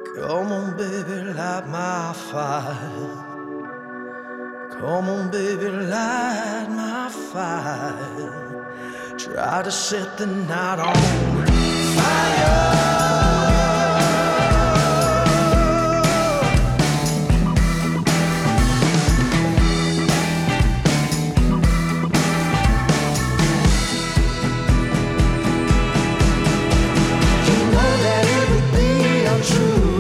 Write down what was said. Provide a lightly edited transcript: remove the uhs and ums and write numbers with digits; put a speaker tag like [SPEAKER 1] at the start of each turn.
[SPEAKER 1] Come on, baby, light my fire. Come on, baby, light my fire. Try to set the night on fire.